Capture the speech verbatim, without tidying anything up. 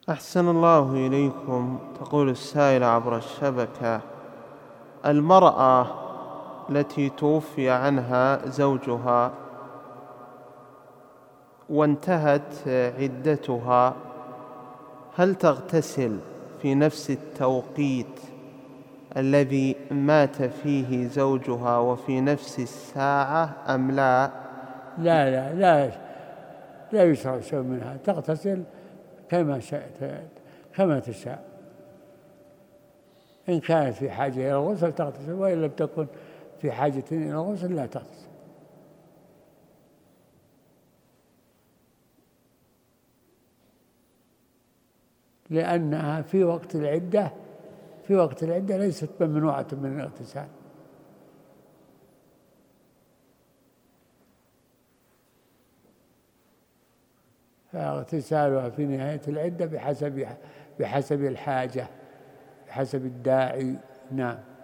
أحسن الله إليكم. تقول السائلة عبر الشبكة: المرأة التي توفي عنها زوجها وانتهت عدتها، هل تغتسل في نفس التوقيت الذي مات فيه زوجها وفي نفس الساعة أم لا؟ لا لا لا لا يشرع شيء منها، تغتسل كما شاءت كما تشاء. إن كانت في حاجة إلى الغسل تغتسل، وإن لم تكن في حاجة إلى الغسل لا تغتسل. لأنها في وقت العدة في وقت العدة ليست ممنوعة من الاغتسال. فاغتسالها في نهاية العدة بحسب بحسب الحاجة، بحسب الداعي. نعم.